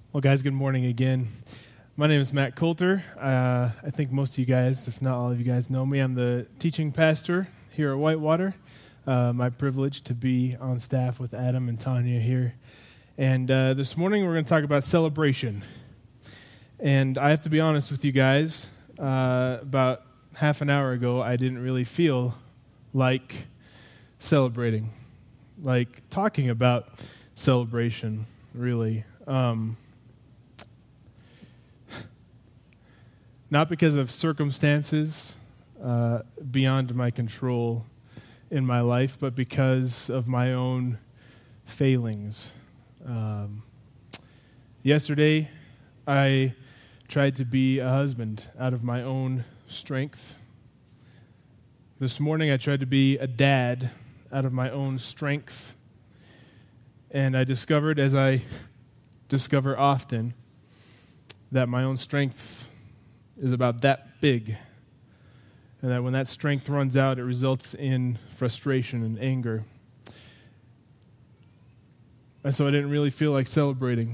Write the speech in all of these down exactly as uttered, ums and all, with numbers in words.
Well, guys, good morning again. My name is Matt Coulter. Uh, I think most of you guys, if not all of you guys, know me. I'm the teaching pastor here at Whitewater. Uh, my privilege to be on staff with Adam and Tanya here. And uh, this morning we're going to talk about celebration. And I have to be honest with you guys, uh, about half an hour ago, I didn't really feel like celebrating, like talking about celebration, really. Um, not because of circumstances uh, beyond my control in my life, but because of my own failings. Um, yesterday, I tried to be a husband out of my own strength. This morning, I tried to be a dad out of my own strength. And I discovered, as I discover often, that my own strength is about that big. And that when that strength runs out, it results in frustration and anger. And so I didn't really feel like celebrating.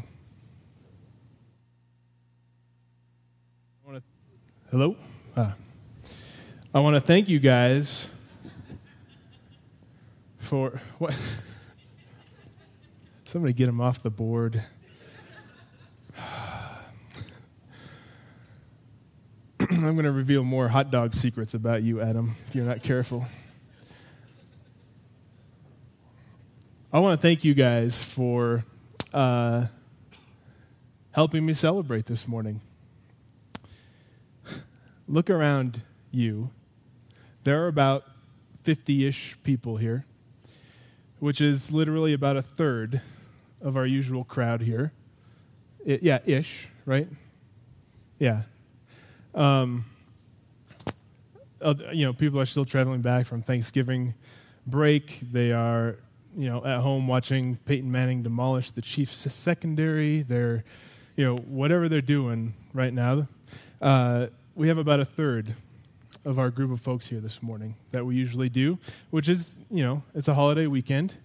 I wanna, hello? Ah. I want to thank you guys for... what? Somebody get him off the board. I'm going to reveal more hot dog secrets about you, Adam, if you're not careful. I want to thank you guys for uh, helping me celebrate this morning. Look around you. There are about fifty-ish people here, which is literally about a third of our usual crowd here. It, yeah, ish, right? Yeah. Um, other, you know, people are still traveling back from Thanksgiving break. They are, you know, at home watching Peyton Manning demolish the Chiefs secondary. They're, you know, whatever they're doing right now. Uh, we have about a third of our group of folks here this morning that we usually do, which is, you know, it's a holiday weekend.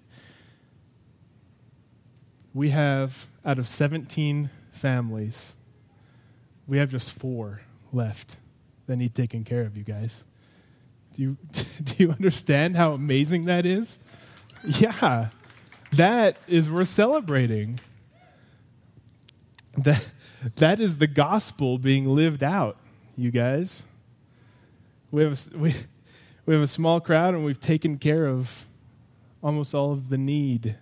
We have, out of seventeen families, we have just four left that need taken care of, you guys. Do you do you understand how amazing that is? Yeah. That is worth celebrating. That that is the gospel being lived out, you guys. We have a, we, we have a small crowd and we've taken care of almost all of the need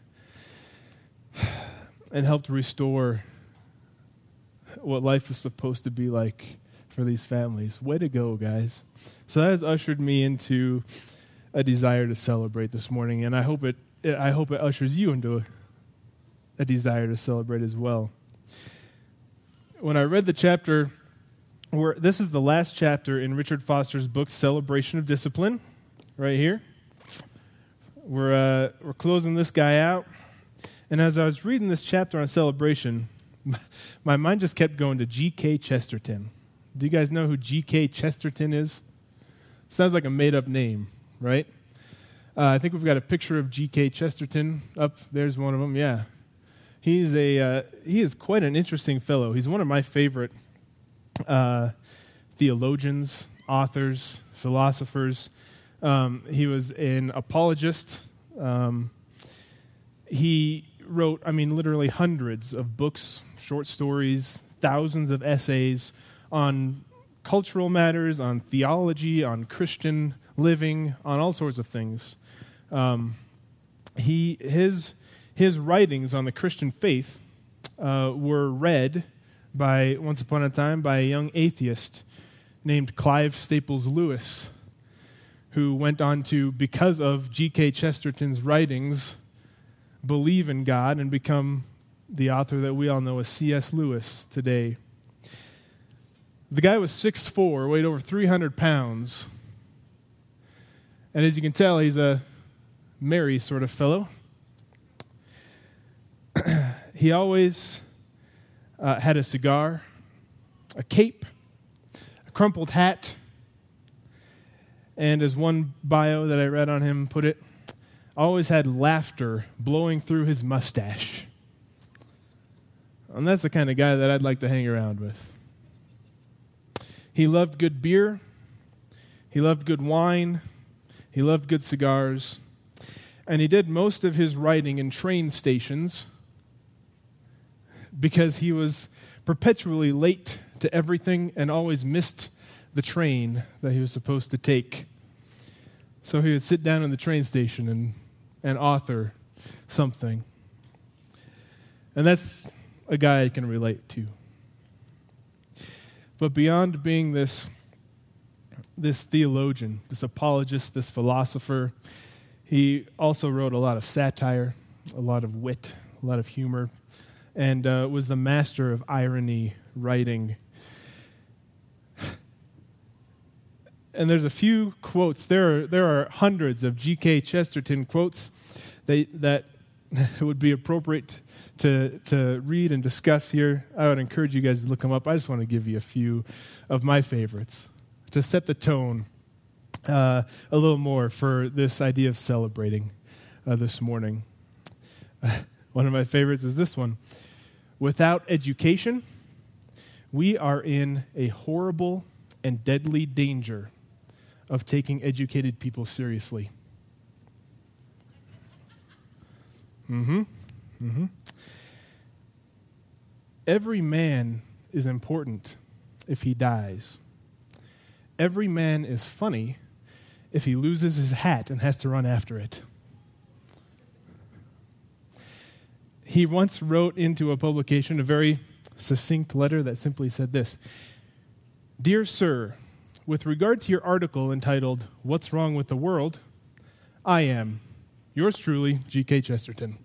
and helped restore what life is supposed to be like for these families. Way to go, guys. So that has ushered me into a desire to celebrate this morning, and I hope it I hope it ushers you into a, a desire to celebrate as well. When I read the chapter, where this is the last chapter in Richard Foster's book, Celebration of Discipline, right here. We're uh, we're closing this guy out, and as I was reading this chapter on celebration, my mind just kept going to G K Chesterton. Do you guys know who G K Chesterton is? Sounds like a made-up name, right? Uh, I think we've got a picture of G K Chesterton up. There's one of them, yeah. He's a uh, he is quite an interesting fellow. He's one of my favorite uh, theologians, authors, philosophers. Um, he was an apologist. Um, he wrote, I mean, literally hundreds of books, short stories, thousands of essays on cultural matters, on theology, on Christian living, on all sorts of things. Um, he his his writings on the Christian faith uh, were read by once upon a time by a young atheist named Clive Staples Lewis, who went on to, because of G K Chesterton's writings, believe in God and become the author that we all know as C S Lewis today. The guy was six foot four, weighed over three hundred pounds. And as you can tell, he's a merry sort of fellow. He always uh, had a cigar, a cape, a crumpled hat, and as one bio that I read on him put it, always had laughter blowing through his mustache. And that's the kind of guy that I'd like to hang around with. He loved good beer. He loved good wine. He loved good cigars. And he did most of his writing in train stations because he was perpetually late to everything and always missed the train that he was supposed to take. So he would sit down in the train station and, and author something. And that's a guy I can relate to. But beyond being this, this theologian, this apologist, this philosopher, he also wrote a lot of satire, a lot of wit, a lot of humor, and uh, was the master of irony writing. And there's a few quotes. There are, there are hundreds of G K Chesterton quotes they, that would be appropriate to, to read and discuss here. I would encourage you guys to look them up. I just want to give you a few of my favorites to set the tone uh, a little more for this idea of celebrating uh, this morning. One of my favorites is this one. Without education, we are in a horrible and deadly danger of taking educated people seriously. Mm-hmm. Mm-hmm. Every man is important if he dies. Every man is funny if he loses his hat and has to run after it. He once wrote into a publication a very succinct letter that simply said this: "Dear Sir, with regard to your article entitled, 'What's Wrong with the World?' I am, yours truly, G K Chesterton."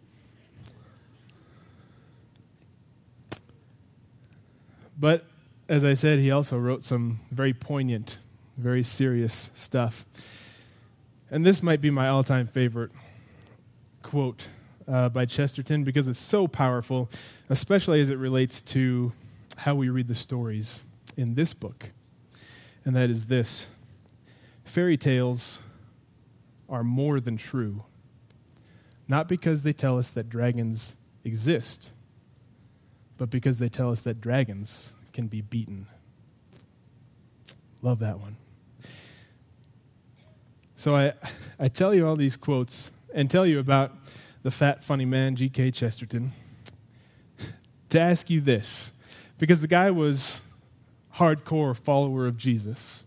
But, as I said, he also wrote some very poignant, very serious stuff. And this might be my all-time favorite quote uh, by Chesterton because it's so powerful, especially as it relates to how we read the stories in this book. And that is this: fairy tales are more than true, not because they tell us that dragons exist, but because they tell us that dragons can be beaten. Love that one. So I, I tell you all these quotes and tell you about the fat, funny man, G K Chesterton, to ask you this, because the guy was hardcore follower of Jesus.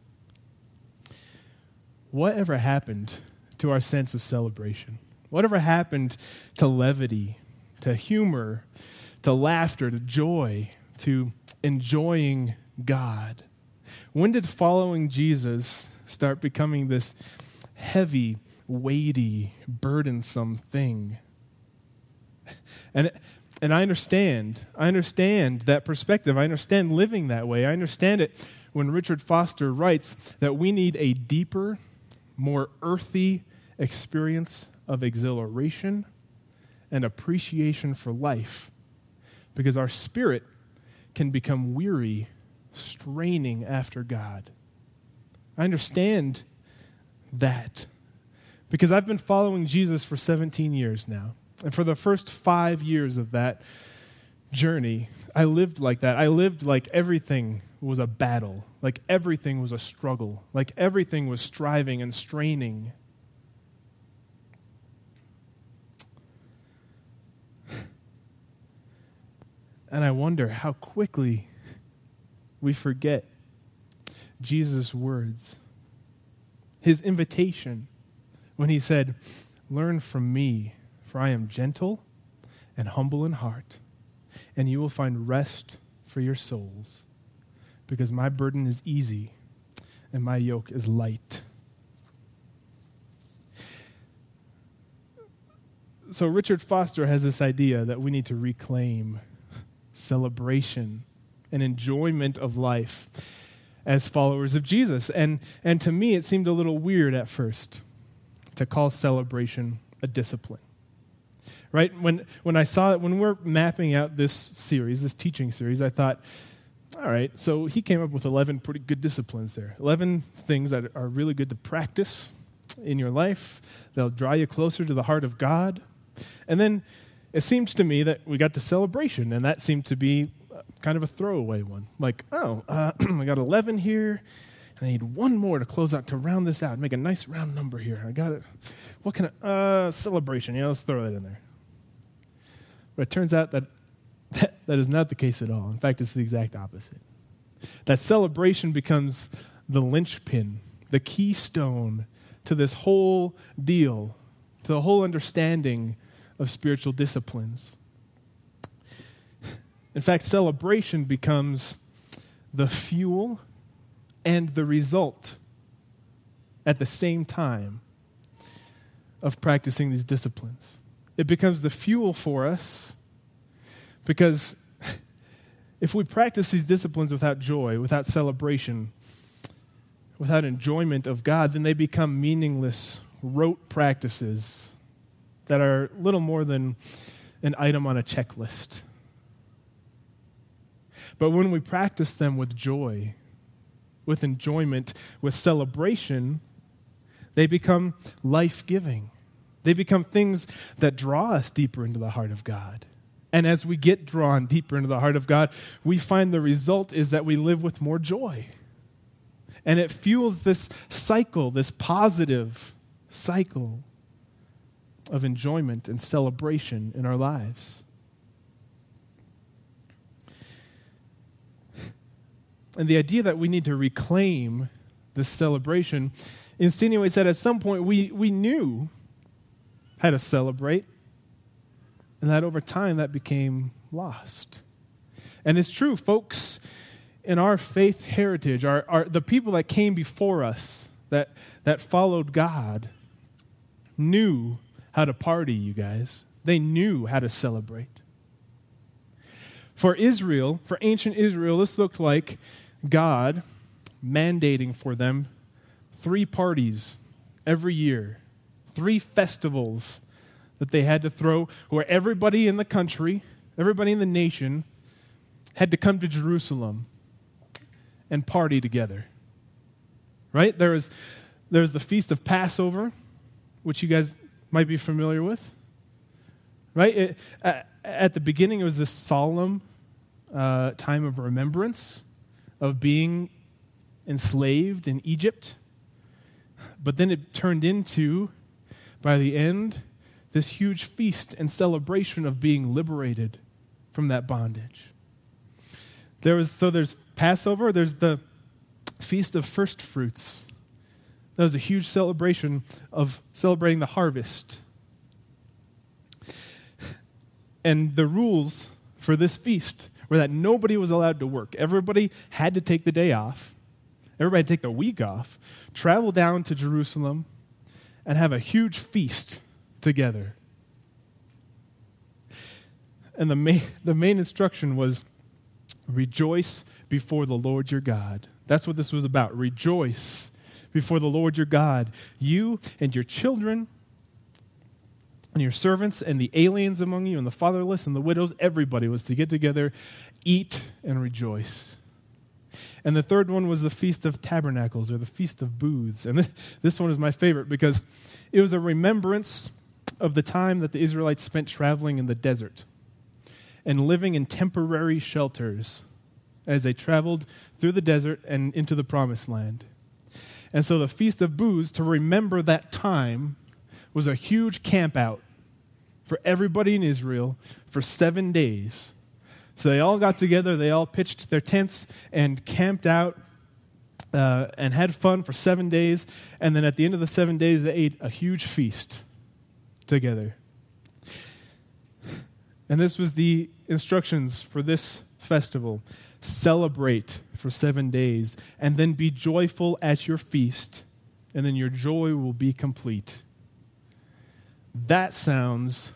Whatever happened to our sense of celebration? Whatever happened to levity, to humor, to laughter, to joy, to enjoying God? When did following Jesus start becoming this heavy, weighty, burdensome thing? And and I understand. I understand that perspective. I understand living that way. I understand it when Richard Foster writes that we need a deeper, more earthy experience of exhilaration and appreciation for life, because our spirit can become weary, straining after God. I understand that because I've been following Jesus for seventeen years now. And for the first five years of that journey, I lived like that. I lived like everything was a battle, like everything was a struggle, like everything was striving and straining. And I wonder how quickly we forget Jesus' words, his invitation when he said, "Learn from me, for I am gentle and humble in heart, and you will find rest for your souls, because my burden is easy and my yoke is light." So Richard Foster has this idea that we need to reclaim celebration and enjoyment of life as followers of Jesus. And, and to me, it seemed a little weird at first to call celebration a discipline. Right? When when I saw it, when we're mapping out this series, this teaching series, I thought, all right, so he came up with eleven pretty good disciplines there. eleven things that are really good to practice in your life. They'll draw you closer to the heart of God. And then it seems to me that we got to celebration, and that seemed to be kind of a throwaway one. Like, oh, uh, I got eleven here, and I need one more to close out, to round this out, make a nice round number here. I got it. What can I, uh, celebration, yeah, let's throw that in there. But it turns out that, that that is not the case at all. In fact, it's the exact opposite. That celebration becomes the linchpin, the keystone to this whole deal, to the whole understanding of spiritual disciplines. In fact, celebration becomes the fuel and the result at the same time of practicing these disciplines. It becomes the fuel for us because if we practice these disciplines without joy, without celebration, without enjoyment of God, then they become meaningless, rote practices that are little more than an item on a checklist. But when we practice them with joy, with enjoyment, with celebration, they become life-giving. They become things that draw us deeper into the heart of God. And as we get drawn deeper into the heart of God, we find the result is that we live with more joy. And it fuels this cycle, this positive cycle of enjoyment and celebration in our lives. And the idea that we need to reclaim this celebration insinuates that at some point we, we knew how to celebrate, and that over time that became lost. And it's true, folks, in our faith heritage, our, our the people that came before us, that, that followed God, knew how to party, you guys. They knew how to celebrate. For Israel, for ancient Israel, this looked like God mandating for them three parties every year, three festivals that they had to throw, where everybody in the country, everybody in the nation had to come to Jerusalem and party together. Right? There was, there was the Feast of Passover, which you guys might be familiar with. Right? It, at, at the beginning, it was this solemn uh, time of remembrance of being enslaved in Egypt. But then it turned into, by the end, this huge feast and celebration of being liberated from that bondage. There was so there's Passover, there's the Feast of First Fruits. That was a huge celebration of celebrating the harvest. And the rules for this feast were that nobody was allowed to work. Everybody had to take the day off. Everybody had to take the week off, travel down to Jerusalem, and have a huge feast together. And the main, the main instruction was, rejoice before the Lord your God. That's what this was about. Rejoice before the Lord your God. You and your children and your servants and the aliens among you and the fatherless and the widows, everybody was to get together, eat, and rejoice. And the third one was the Feast of Tabernacles, or the Feast of Booths. And this one is my favorite because it was a remembrance of the time that the Israelites spent traveling in the desert and living in temporary shelters as they traveled through the desert and into the Promised Land. And so the Feast of Booths, to remember that time, was a huge camp out for everybody in Israel for seven days. So they all got together, they all pitched their tents and camped out uh, and had fun for seven days. And then at the end of the seven days, they ate a huge feast together. And this was the instructions for this festival. Celebrate for seven days, and then be joyful at your feast, and then your joy will be complete. That sounds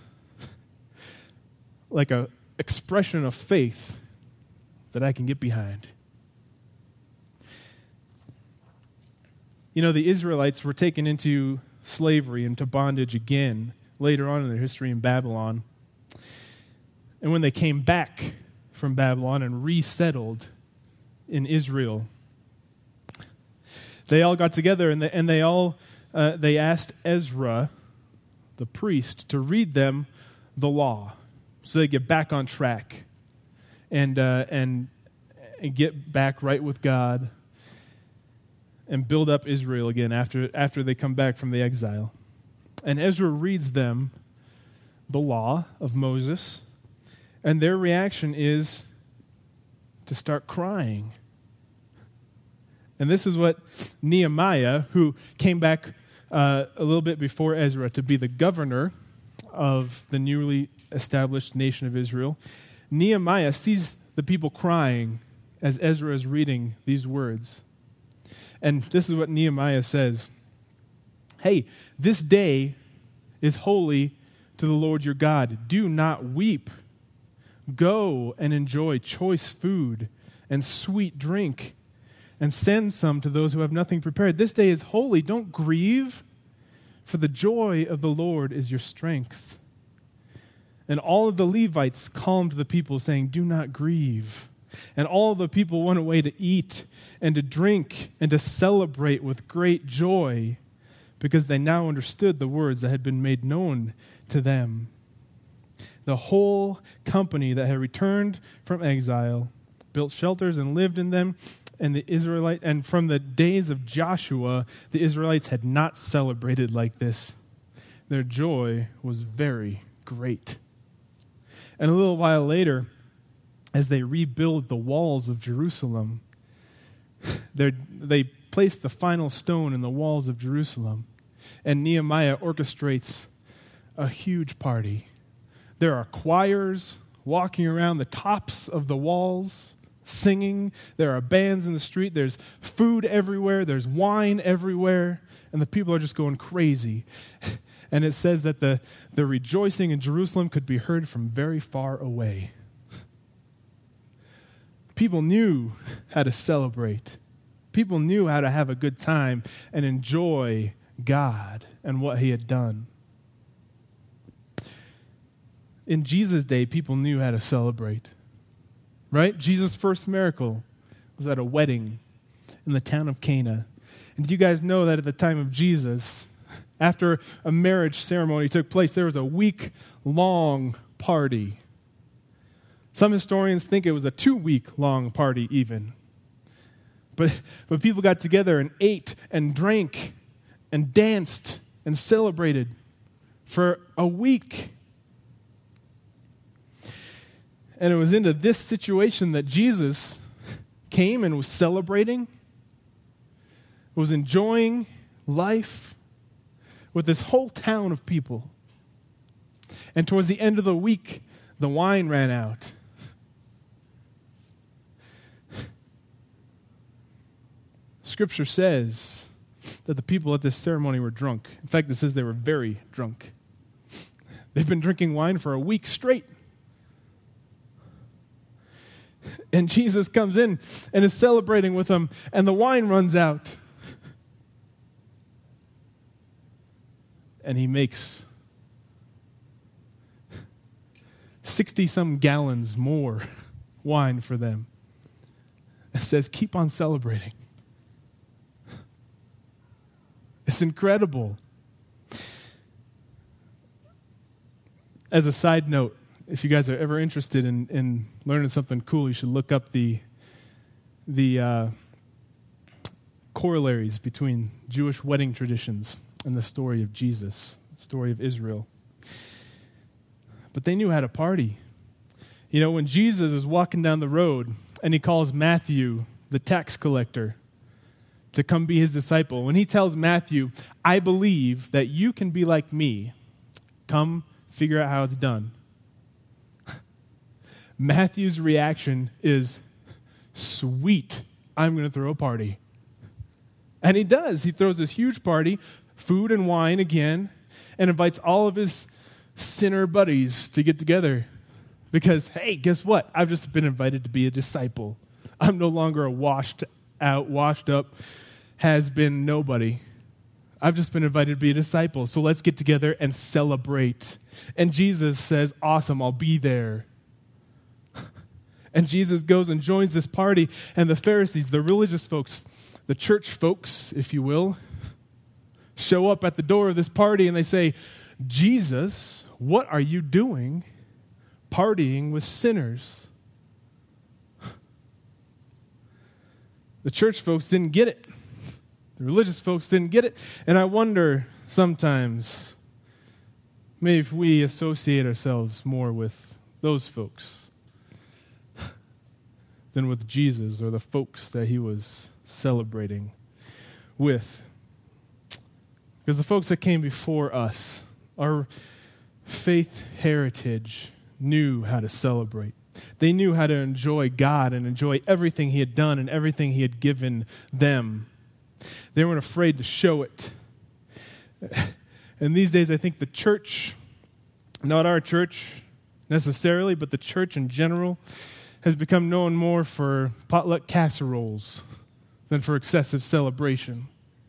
like an expression of faith that I can get behind. You know, the Israelites were taken into slavery, into bondage again, later on in their history in Babylon. And when they came back from Babylon and resettled in Israel, they all got together and they, and they all uh, they asked Ezra, the priest, to read them the law. so they get back on track and uh, and and get back right with God and build up Israel again after after they come back from the exile. And Ezra reads them the law of Moses, and their reaction is to start crying. And this is what Nehemiah, who came back uh, a little bit before Ezra to be the governor of the newly established nation of Israel, Nehemiah sees the people crying as Ezra is reading these words. And this is what Nehemiah says. Hey, this day is holy to the Lord your God. Do not weep. Go and enjoy choice food and sweet drink, and send some to those who have nothing prepared. This day is holy. Don't grieve, for the joy of the Lord is your strength. And all of the Levites calmed the people, saying, do not grieve. And all the people went away to eat and to drink and to celebrate with great joy, because they now understood the words that had been made known to them. The whole company that had returned from exile built shelters and lived in them, and the Israelite and from the days of Joshua, the Israelites had not celebrated like this. Their joy was very great. And a little while later, as they rebuild the walls of Jerusalem, they place the final stone in the walls of Jerusalem, and Nehemiah orchestrates a huge party. There are choirs walking around the tops of the walls, singing. There are bands in the street. There's food everywhere. There's wine everywhere. And the people are just going crazy. And it says that the, the rejoicing in Jerusalem could be heard from very far away. People knew how to celebrate. People knew how to have a good time and enjoy God and what he had done. In Jesus' day, people knew how to celebrate. Right? Jesus' first miracle was at a wedding in the town of Cana. And do you guys know that at the time of Jesus, after a marriage ceremony took place, there was a week-long party. Some historians think it was a two-week-long party even. But, but people got together and ate and drank and danced and celebrated for a week. And it was into this situation that Jesus came and was celebrating, was enjoying life with this whole town of people. And towards the end of the week, the wine ran out. Scripture says that the people at this ceremony were drunk. In fact, it says they were very drunk. They've been drinking wine for a week straight. And Jesus comes in and is celebrating with them, and the wine runs out. And he makes sixty-some gallons more wine for them. It says, keep on celebrating. It's incredible. As a side note, if you guys are ever interested in, in learning something cool, you should look up the the uh, corollaries between Jewish wedding traditions and the story of Jesus, the story of Israel. But they knew how to party. You know, when Jesus is walking down the road and he calls Matthew, the tax collector, to come be his disciple, when he tells Matthew, I believe that you can be like me, come figure out how it's done. Matthew's reaction is, sweet, I'm going to throw a party. And he does. He throws this huge party, food and wine again, and invites all of his sinner buddies to get together. Because, hey, guess what? I've just been invited to be a disciple. I'm no longer a washed out, washed up, has-been nobody. I've just been invited to be a disciple. So let's get together and celebrate. And Jesus says, awesome, I'll be there. And Jesus goes and joins this party, and the Pharisees, the religious folks, the church folks, if you will, show up at the door of this party, and they say, Jesus, what are you doing partying with sinners. The church folks didn't get it. The religious folks didn't get it. And I wonder sometimes, maybe if we associate ourselves more with those folks than with Jesus or the folks that he was celebrating with. Because the folks that came before us, our faith heritage, knew how to celebrate. They knew how to enjoy God and enjoy everything he had done and everything he had given them. They weren't afraid to show it. And these days, I think the church, not our church necessarily, but the church in general, has become known more for potluck casseroles than for excessive celebration.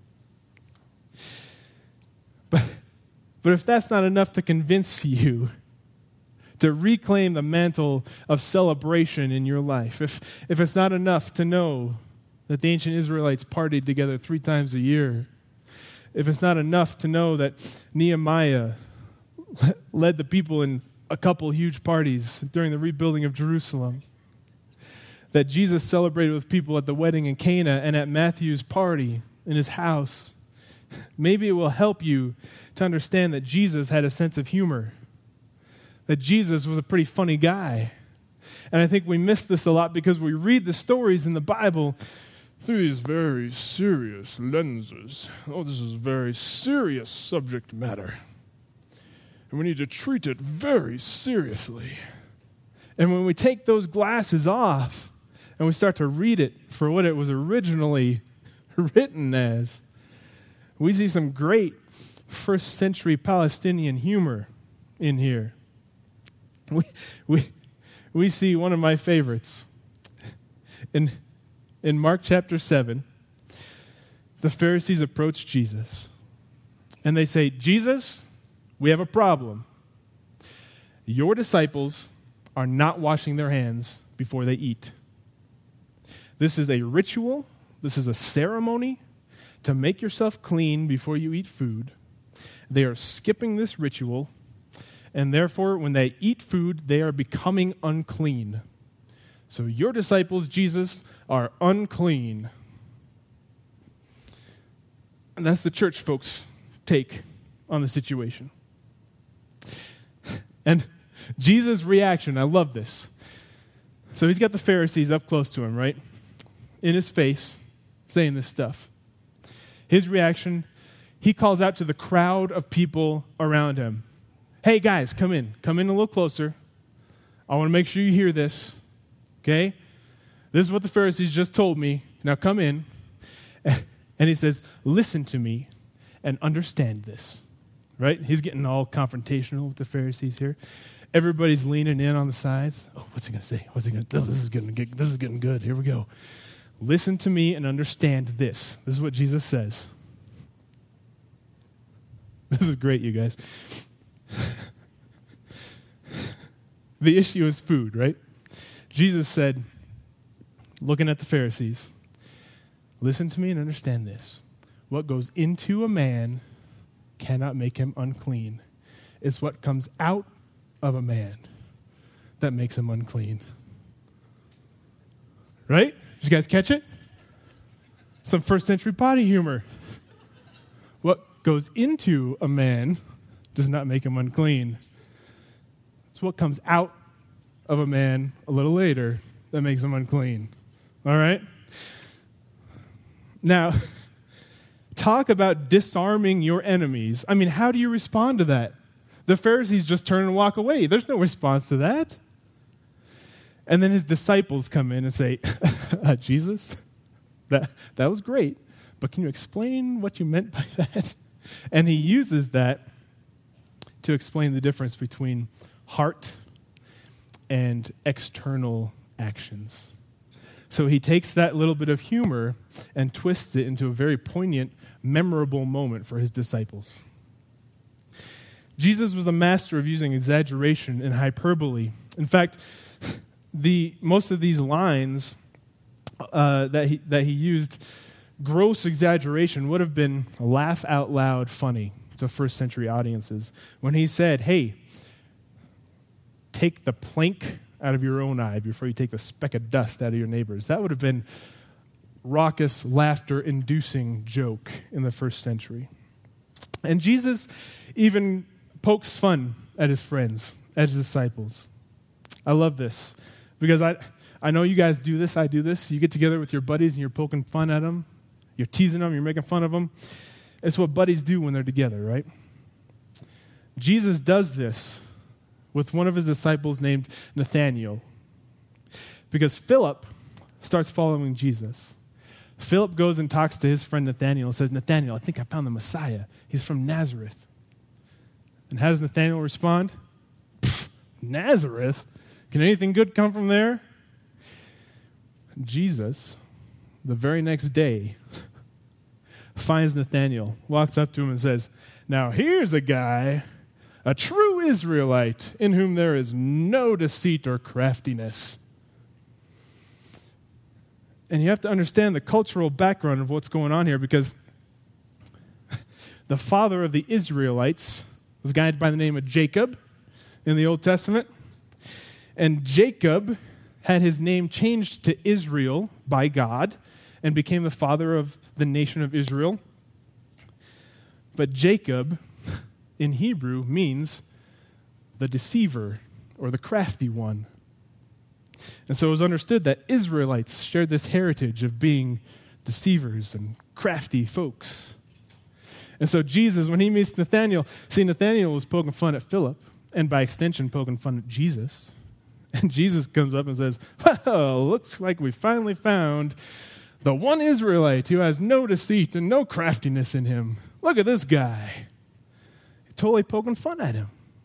But, but if that's not enough to convince you to reclaim the mantle of celebration in your life, if, if it's not enough to know that the ancient Israelites partied together three times a year, if it's not enough to know that Nehemiah led the people in a couple huge parties during the rebuilding of Jerusalem, that Jesus celebrated with people at the wedding in Cana and at Matthew's party in his house, maybe it will help you to understand that Jesus had a sense of humor, that Jesus was a pretty funny guy. And I think we miss this a lot because we read the stories in the Bible through these very serious lenses. Oh, this is very serious subject matter. And we need to treat it very seriously. And when we take those glasses off and we start to read it for what it was originally written as, we see some great first century Palestinian humor in here. We we we see one of my favorites. In in Mark chapter seven, the Pharisees approach Jesus and they say, Jesus, we have a problem. Your disciples are not washing their hands before they eat. This is a ritual, this is a ceremony to make yourself clean before you eat food. They are skipping this ritual, and therefore, when they eat food, they are becoming unclean. So your disciples, Jesus, are unclean. And that's the church folks' take on the situation. And Jesus' reaction, I love this. So he's got the Pharisees up close to him, right? In his face, saying this stuff. His reaction, he calls out to the crowd of people around him. Hey guys, come in. Come in a little closer. I want to make sure you hear this. Okay? This is what the Pharisees just told me. Now come in. And he says, listen to me and understand this. Right? He's getting all confrontational with the Pharisees here. Everybody's leaning in on the sides. Oh, what's he going to say? What's he going to? Oh, this is getting good. This is getting good. Here we go. Listen to me and understand this. This is what Jesus says. This is great, you guys. The issue is food, right? Jesus said, looking at the Pharisees, listen to me and understand this. What goes into a man cannot make him unclean. It's what comes out of a man that makes him unclean. Right? Did you guys catch it? Some first century potty humor. What goes into a man does not make him unclean. It's what comes out of a man a little later that makes him unclean. All right? Now, talk about disarming your enemies. I mean, how do you respond to that? The Pharisees just turn and walk away. There's no response to that. And then his disciples come in and say, uh, Jesus, that, that was great, but can you explain what you meant by that? And he uses that to explain the difference between heart and external actions. So he takes that little bit of humor and twists it into a very poignant, memorable moment for his disciples. Jesus was the master of using exaggeration and hyperbole. In fact, the most of these lines uh, that he that he used, gross exaggeration, would have been laugh out loud funny to first century audiences. When he said, hey, take the plank out of your own eye before you take the speck of dust out of your neighbor's. That would have been raucous, laughter-inducing joke in the first century. And Jesus even pokes fun at his friends, at his disciples. I love this because I, I know you guys do this. I do this. You get together with your buddies and you're poking fun at them. You're teasing them. You're making fun of them. It's what buddies do when they're together, right? Jesus does this with one of his disciples named Nathanael because Philip starts following Jesus. Philip goes and talks to his friend Nathanael and says, Nathanael, I think I found the Messiah. He's from Nazareth. And how does Nathanael respond? Nazareth? Can anything good come from there? Jesus, the very next day, finds Nathanael, walks up to him and says, now here's a guy, a true Israelite, in whom there is no deceit or craftiness. And you have to understand the cultural background of what's going on here because the father of the Israelites was a guy by the name of Jacob in the Old Testament. And Jacob had his name changed to Israel by God and became the father of the nation of Israel. But Jacob, in Hebrew, means the deceiver or the crafty one. And so it was understood that Israelites shared this heritage of being deceivers and crafty folks. And so Jesus, when he meets Nathanael, see, Nathanael was poking fun at Philip, and by extension, poking fun at Jesus. And Jesus comes up and says, well, looks like we finally found the one Israelite who has no deceit and no craftiness in him. Look at this guy. Totally poking fun at him.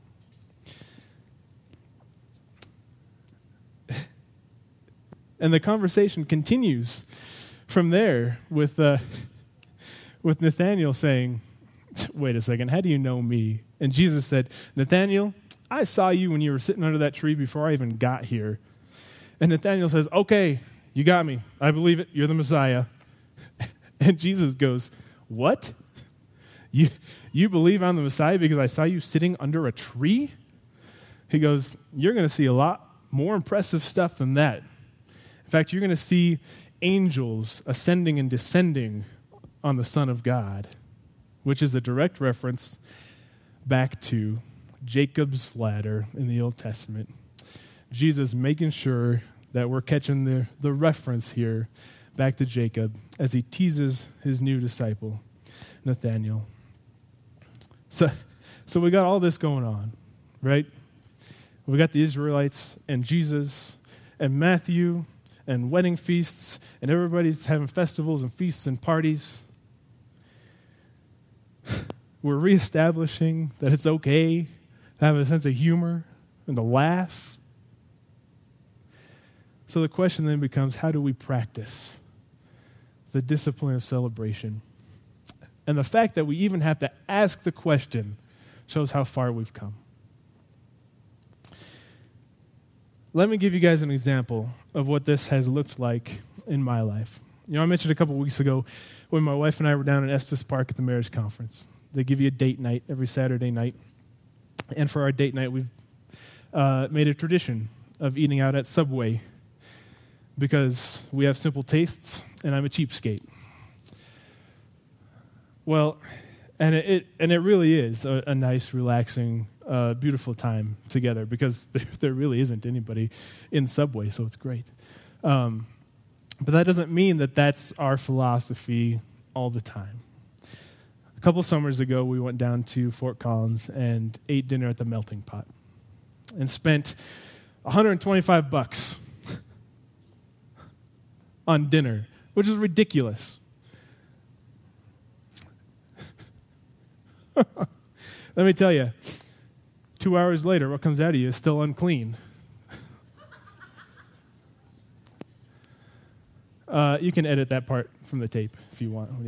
And the conversation continues from there with uh, with Nathanael saying, wait a second, how do you know me? And Jesus said, Nathanael, I saw you when you were sitting under that tree before I even got here. And Nathanael says, okay, you got me. I believe it. You're the Messiah. And Jesus goes, what? You, you believe I'm the Messiah because I saw you sitting under a tree? He goes, you're going to see a lot more impressive stuff than that. In fact, you're going to see angels ascending and descending on the Son of God, which is a direct reference back to Jacob's ladder in the Old Testament. Jesus making sure that we're catching the, the reference here back to Jacob as he teases his new disciple, Nathanael. So, so we got all this going on, right? We got the Israelites and Jesus and Matthew and wedding feasts, and everybody's having festivals and feasts and parties. We're reestablishing that it's okay to have a sense of humor and to laugh. So the question then becomes, how do we practice the discipline of celebration? And the fact that we even have to ask the question shows how far we've come. Let me give you guys an example of what this has looked like in my life. You know, I mentioned a couple weeks ago when my wife and I were down in Estes Park at the marriage conference. They give you a date night every Saturday night. And for our date night, we've uh, made a tradition of eating out at Subway because we have simple tastes and I'm a cheapskate. Well, and it, it and it really is a, a nice, relaxing, uh, beautiful time together because there, there really isn't anybody in Subway, so it's great. Um, but that doesn't mean that that's our philosophy all the time. A couple summers ago, we went down to Fort Collins and ate dinner at the Melting Pot and spent one hundred twenty-five bucks on dinner, which is ridiculous. Let me tell you, two hours later, what comes out of you is still unclean. uh, you can edit that part from the tape if you want.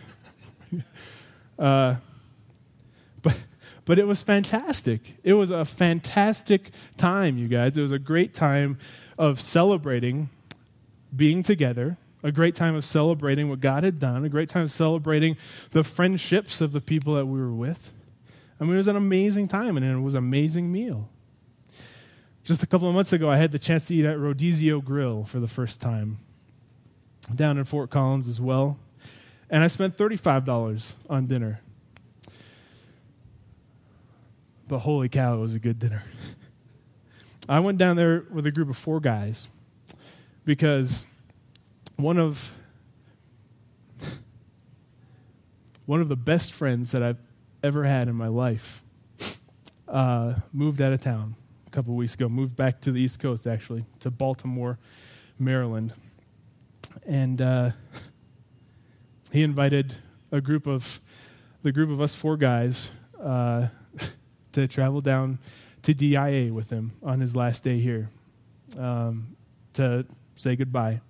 uh, but but it was fantastic. It was a fantastic time, you guys. It was a great time of celebrating being together, a great time of celebrating what God had done, a great time of celebrating the friendships of the people that we were with. I mean, it was an amazing time, and it was an amazing meal. Just a couple of months ago, I had the chance to eat at Rodizio Grill for the first time, down in Fort Collins as well. And I spent thirty-five dollars on dinner. But holy cow, it was a good dinner. I went down there with a group of four guys because one of one of the best friends that I've ever had in my life uh, moved out of town a couple of weeks ago, moved back to the East Coast, actually, to Baltimore, Maryland. And uh, he invited a group of, the group of us four guys uh, to travel down to D I A with him on his last day here um, to say goodbye.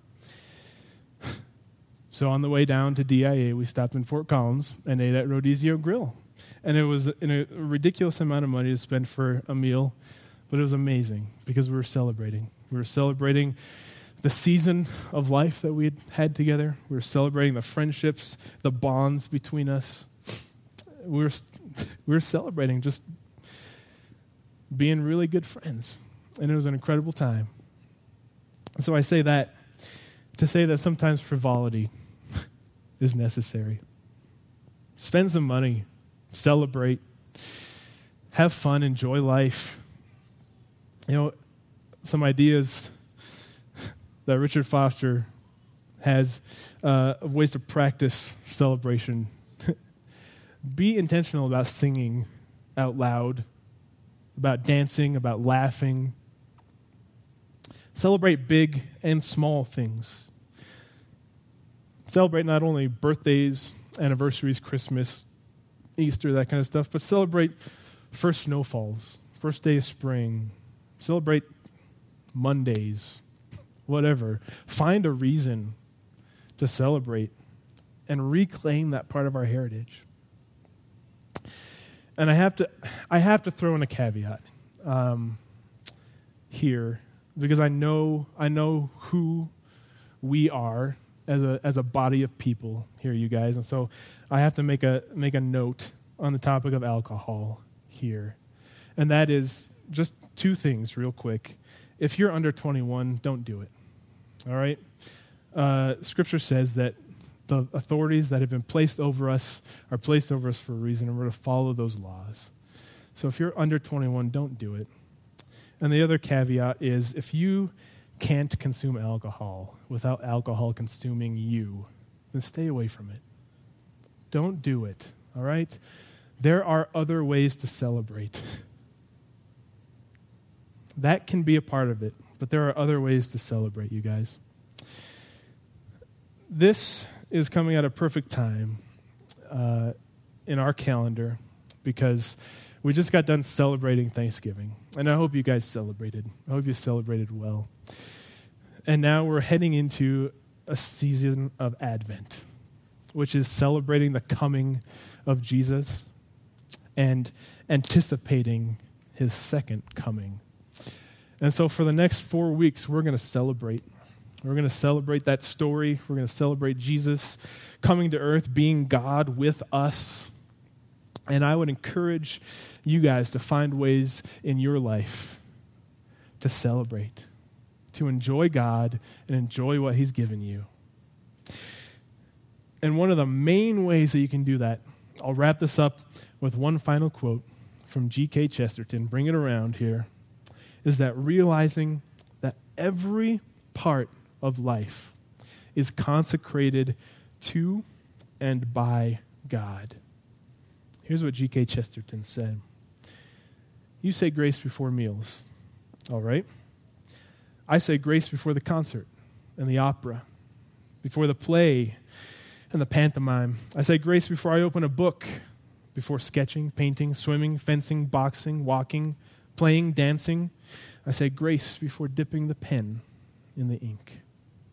So on the way down to D I A, we stopped in Fort Collins and ate at Rodizio Grill. And it was in a ridiculous amount of money to spend for a meal, but it was amazing because we were celebrating. We were celebrating the season of life that we had had together. We were celebrating the friendships, the bonds between us. We were, we were celebrating just being really good friends. And it was an incredible time. So I say that to say that sometimes frivolity is necessary. Spend some money, celebrate, have fun, enjoy life. You know, some ideas that Richard Foster has uh, of ways to practice celebration. Be intentional about singing out loud, about dancing, about laughing. Celebrate big and small things. Celebrate not only birthdays, anniversaries, Christmas, Easter, that kind of stuff, but celebrate first snowfalls, first day of spring. Celebrate Mondays, whatever. Find a reason to celebrate and reclaim that part of our heritage. And I have to, I have to throw in a caveat um, here because I know, I know who we are as a as a body of people here, you guys, and so I have to make a make a note on the topic of alcohol here, and that is just two things, real quick. If you're under twenty-one, don't do it. All right, uh, Scripture says that the authorities that have been placed over us are placed over us for a reason, and we're to follow those laws. So if you're under twenty-one, don't do it. And the other caveat is if you can't consume alcohol without alcohol consuming you, then stay away from it. Don't do it, all right? There are other ways to celebrate. That can be a part of it, but there are other ways to celebrate, you guys. This is coming at a perfect time uh, in our calendar because we just got done celebrating Thanksgiving, and I hope you guys celebrated. I hope you celebrated well. And now we're heading into a season of Advent, which is celebrating the coming of Jesus and anticipating his second coming. And so for the next four weeks, we're going to celebrate. We're going to celebrate that story. We're going to celebrate Jesus coming to earth, being God with us. And I would encourage you guys to find ways in your life to celebrate, to enjoy God and enjoy what he's given you. And one of the main ways that you can do that, I'll wrap this up with one final quote from G K Chesterton, bring it around here, is that realizing that every part of life is consecrated to and by God. Here's what G K Chesterton said. You say grace before meals, all right? I say grace before the concert and the opera, before the play and the pantomime. I say grace before I open a book, before sketching, painting, swimming, fencing, boxing, walking, playing, dancing. I say grace before dipping the pen in the ink.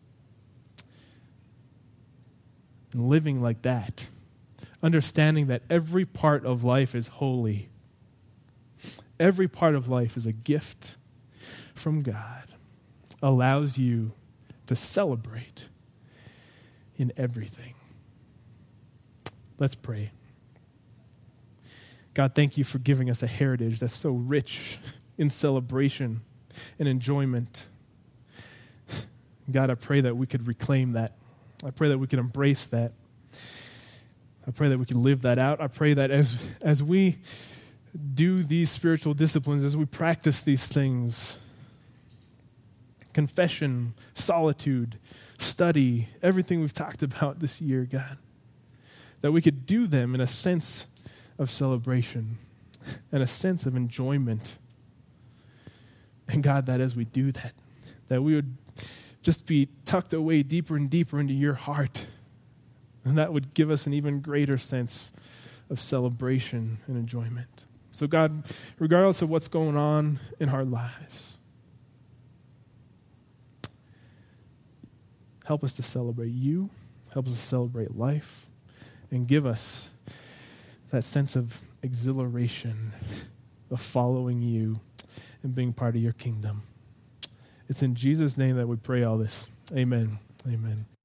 And living like that, understanding that every part of life is holy. Every part of life is a gift from God, allows you to celebrate in everything. Let's pray. God, thank you for giving us a heritage that's so rich in celebration and enjoyment. God, I pray that we could reclaim that. I pray that we could embrace that. I pray that we can live that out. I pray that as as we do these spiritual disciplines, as we practice these things, confession, solitude, study, everything we've talked about this year, God, that we could do them in a sense of celebration and a sense of enjoyment. And God, that as we do that, that we would just be tucked away deeper and deeper into your heart. And that would give us an even greater sense of celebration and enjoyment. So God, regardless of what's going on in our lives, help us to celebrate you, help us to celebrate life, and give us that sense of exhilaration of following you and being part of your kingdom. It's in Jesus' name that we pray all this. Amen. Amen.